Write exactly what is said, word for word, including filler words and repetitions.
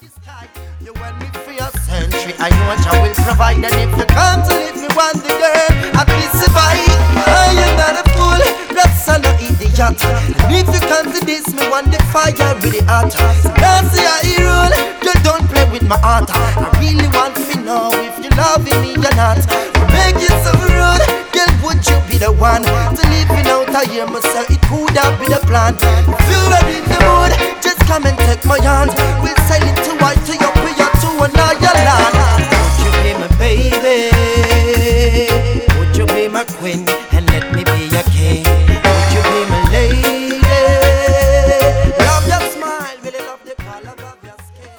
You want me for your century, I know I will provide. And if you come to leave me one the girl, I will survive. I am not a fool, that's not an idiot. And if you come to this, me want the fire really hot. That's the I rule, you don't play with my heart. I really want to know if you loving me or not. Make it so rude, girl, would you be the one to leave me out of here, myself? It could have been a plan. If you are in the mood, just come and take my hand. We'll sell it to white to your